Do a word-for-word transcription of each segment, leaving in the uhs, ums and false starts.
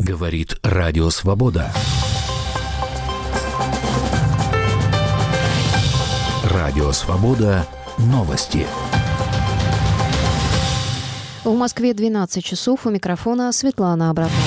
Говорит Радио Свобода. Радио Свобода. Новости. В Москве двенадцать часов. У микрофона Светлана Абрамова.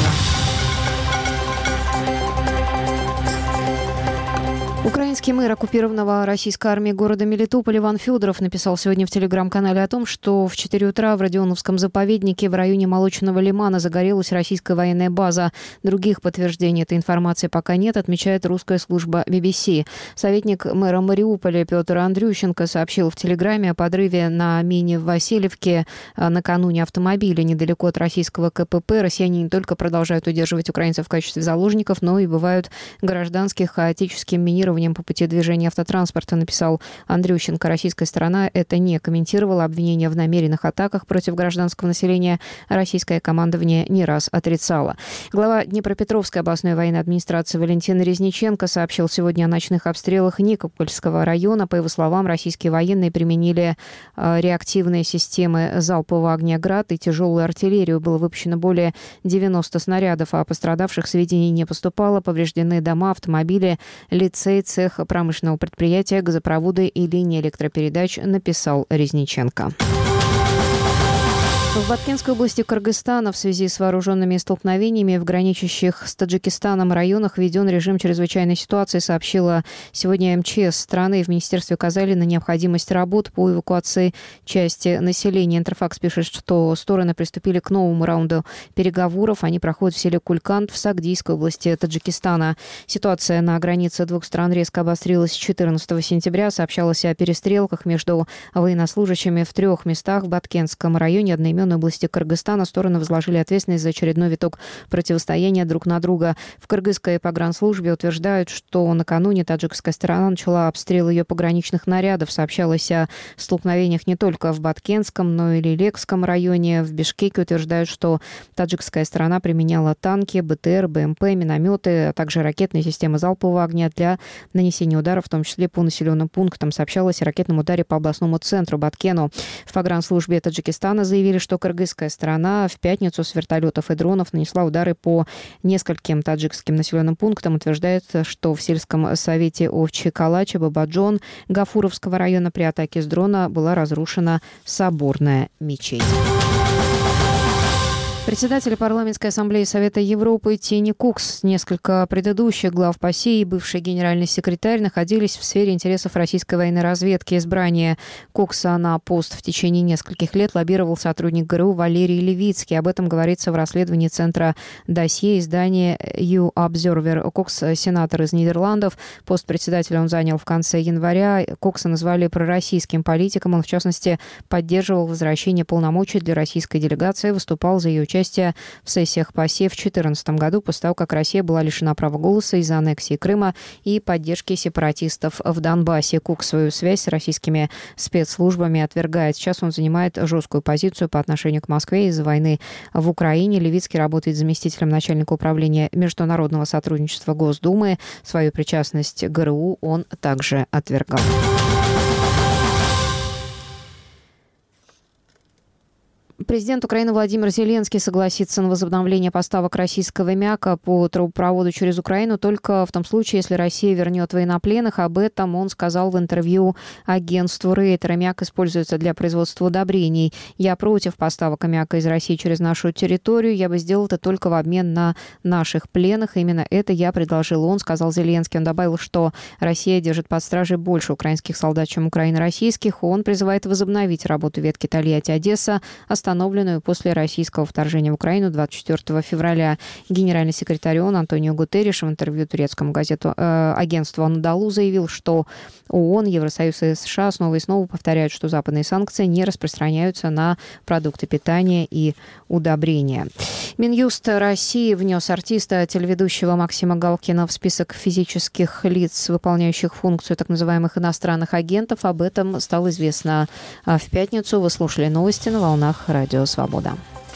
Украинский мэр оккупированного российской армией города Мелитополь Иван Федоров написал сегодня в телеграм-канале о том, что в четыре утра в Родионовском заповеднике в районе Молочного лимана загорелась российская военная база. Других подтверждений этой информации пока нет, отмечает русская служба би би си. Советник мэра Мариуполя Петр Андрющенко сообщил в телеграме о подрыве на мине в Васильевке накануне автомобиля недалеко от российского ка пэ пэ. Россияне не только продолжают удерживать украинцев в качестве заложников, но и бывают гражданских хаотическим минированием по пути движения автотранспорта, написал Андрющенко. Российская сторона это не комментировала. Обвинения в намеренных атаках против гражданского населения российское командование не раз отрицало. Глава Днепропетровской областной военной администрации Валентин Резниченко сообщил сегодня о ночных обстрелах Никопольского района. По его словам, российские военные применили э, реактивные системы залпового огня «Град» и тяжелую артиллерию. Было выпущено более девяноста снарядов, а пострадавших сведений не поступало. Повреждены дома, автомобили, лицей, цех промышленного предприятия, газопроводы и линии электропередач, написал Резниченко. В Баткенской области Кыргызстана в связи с вооруженными столкновениями в граничащих с Таджикистаном районах введен режим чрезвычайной ситуации, сообщила сегодня эм че эс страны. В министерстве указали на необходимость работ по эвакуации части населения. Интерфакс пишет, что стороны приступили к новому раунду переговоров. Они проходят в селе Кулькант в Сагдийской области Таджикистана. Ситуация на границе двух стран резко обострилась четырнадцатого сентября. Сообщалось о перестрелках между военнослужащими в трех местах в Баткенском районе одноименной области Кыргызстана. Стороны возложили ответственность за очередной виток противостояния друг на друга. В кыргызской погранслужбе утверждают, что накануне таджикская сторона начала обстрел ее пограничных нарядов. Сообщалось о столкновениях не только в Баткенском, но и Лилекском районе. В Бишкеке утверждают, что таджикская сторона применяла танки, бэ тэ эр, бэ эм пэ, минометы, а также ракетные системы залпового огня для нанесения ударов, в том числе по населенным пунктам. Сообщалось о ракетном ударе по областному центру Баткену. В погранслужбе Таджикистана заявили, что кыргызская сторона в пятницу с вертолетов и дронов нанесла удары по нескольким таджикским населенным пунктам. Утверждает, что в сельском совете Овчи-Калачи, Бабаджон, Гафуровского района при атаке с дрона была разрушена соборная мечеть. Председатель парламентской ассамблеи Совета Европы Тини Кукс, несколько предыдущих глав ПАСЕ и бывший генеральный секретарь находились в сфере интересов российской военной разведки. Избрание Кукса на пост в течение нескольких лет лоббировал сотрудник гэ эр у Валерий Левицкий. Об этом говорится в расследовании Центра досье издания ю обзервер. Кукс – сенатор из Нидерландов. Пост председателя он занял в конце января. Кукса назвали пророссийским политиком. Он, в частности, поддерживал возвращение полномочий для российской делегации, выступал за ее участие в сессиях ПАСЕ в две тысячи четырнадцатом году, после того, как Россия была лишена права голоса из-за аннексии Крыма и поддержки сепаратистов в Донбассе. Кук свою связь с российскими спецслужбами отвергает. Сейчас он занимает жесткую позицию по отношению к Москве из-за войны в Украине. Левицкий работает заместителем начальника управления международного сотрудничества Госдумы. Свою причастность к гэ эр у он также отвергал. Президент Украины Владимир Зеленский согласится на возобновление поставок российского мяка по трубопроводу через Украину только в том случае, если Россия вернет военнопленных. Об этом он сказал в интервью агентству Рейтер. Мяк используется для производства удобрений. Я против поставок аммиака из России через нашу территорию. Я бы сделал это только в обмен на наших пленных. Именно это я предложил он, сказал Зеленский. Он добавил, что Россия держит под стражей больше украинских солдат, чем Украина российских. Он призывает возобновить работу ветки Тольятти-Одесса, остановленную после российского вторжения в Украину двадцать четвёртого февраля. Генеральный секретарь ООН Антонио Гутерриш в интервью турецкому газету, э, агентству Анадолу заявил, что ООН, Евросоюз и США снова и снова повторяют, что западные санкции не распространяются на продукты питания и удобрения. Минюст России внес артиста, телеведущего Максима Галкина в список физических лиц, выполняющих функцию так называемых иностранных агентов. Об этом стало известно в пятницу. Вы слушали новости на волнах Радио Свобода.